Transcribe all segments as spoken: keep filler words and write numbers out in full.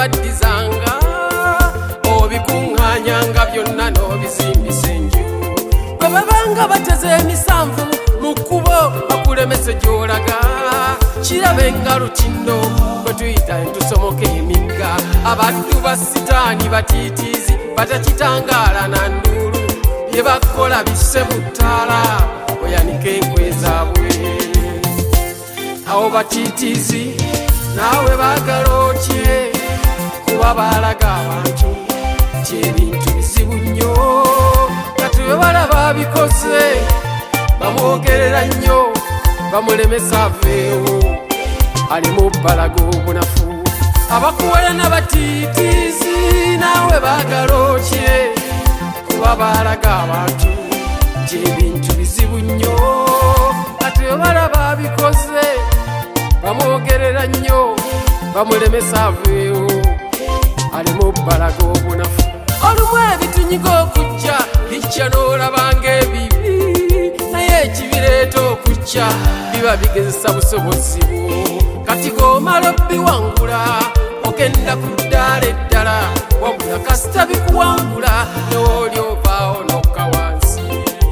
baddizanga obikuŋŋaanyanga byonna n'obizimbisa enju bwe babanga bateze emisanvu mu kkubo bakulemese gy'olaga kirabe nga lutindo bwe tuyita entusomoka emigga abaddu ba sitaani batiitiizi batakitangaala na nduulu bye bakola bisse mu ttaala oyanika enkwe zaabwe awo batiitiizi naawe baagala otye kuba baalaga abantu nti ebintu bizibu nnyo kati bwe balaba bikoze bamwogerera nnyo bamulemesa aveewo alimu bbalaga obunafu abakuwera n'abatiitiizi naawe baagala otye kuba baalaga abantu nti ebintu bizibu nnyo kati bwe balaba bikoze bamwogerera nnyo bamulemesa aveewo alimu bbalaga obunafu olumu ebitunyiga okujja bijja n'olabanga ebibi naye ekibireeta okujja biba bigezesa busobozi bwo kati g'omala obbiwangula ogenda ku ddaala eddala wabula kasita bikuwangula n'oli ovaawo n'okka wansi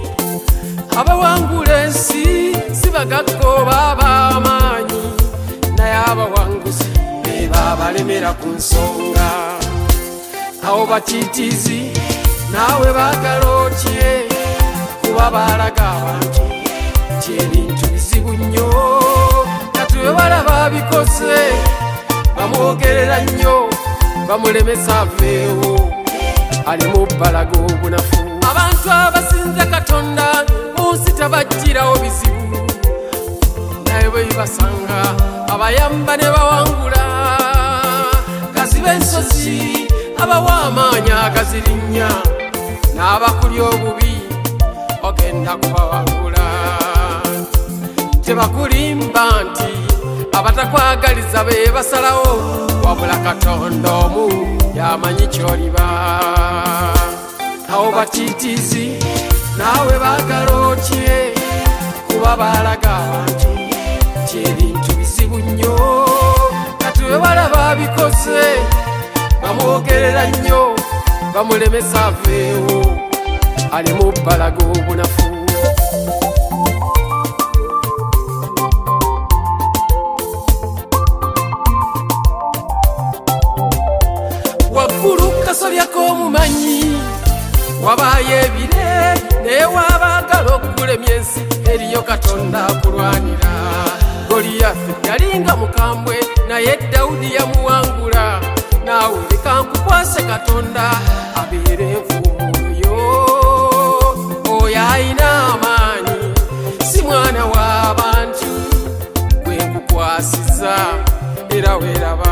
abawangula ensi si bagagga oba ab'amaanyi naye abawanguzi be baabalemera ku nsonga awo batiitiizi naawe baagala otye kuba baalaga abantu nti ebintu bizibu nnyo kati bwe balaba bikoze bamwogerera nnyo bamulemesa aveewo alimu bbalaga obunafu abantu abasinza katonda mu nsi tabajjirawo bizibu naye bwe bibasanga abayamba ne bawangula gaziba ensozi abawa amaanyi agazirinnya n'abakulya obubi ogenda kubawangula tebakulimba nti abatakwagaliza be basalawo wabula katonda omu yamanyi ky'oliba awo batiitiizi naawe baagala otye kuba baalaga abantu nti ebintu bizibu nnyo kati bwe balaba bikoze bamwogerera nnyo bamulemesa aveewo alimu bbalaga obunafu waggulu kasolya k'omumanyi wabaayo ebire naye wabaagala okulemya ensi eriyo katonda akulwanira goliyaafi yalinga mukambwe naye dawudi yamuwangula naawe leka nkukwase katonda abeere envuumuyo oyo ayina amaanyi si mwana w'abantu gwe nkukwasiza era weeraba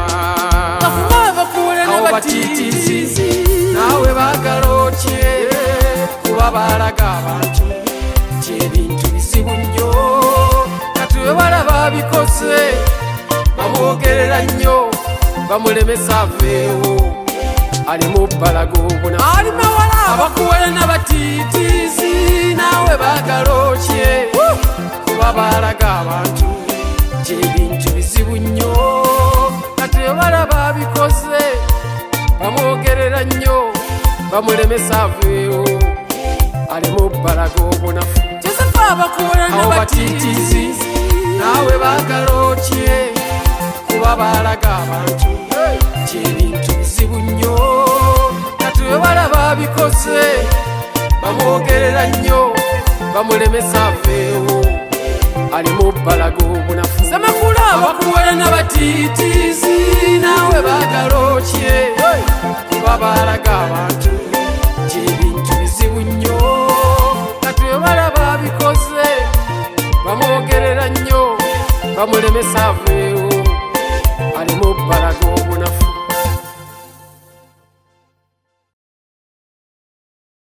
awo batiitiizi naawe baagala otye kuba baalaga abantu nti ebintu bizibu nnyo kati bwe balaba bikoze bamwogerera nnyo bamulemesa aveewo alimu bbalaga obunafu abakuwera n'abatiitiizi naawe baagala otye kuba baalaga abantu nti ebintu bizibu nnyo kati bwe balaba bikoze bamwogerera nnyo bamulemesa aveewo alimu bbalaga obunafu awo batiitiizi naawe baagala otye kuba baalaga abantu nti ebintu bizibu nnyo kati bwe balaba bikoze bamwogerera nnyo bamulemesa aveewo alimu bbalaga obunafu abakuwera n'abatiitiizi naawe baagala otye kuba baalaga abantu nti ebintu bizibu nnyo kati bwe balaba bikoze bamwogerera nnyo bamulemesa aveewo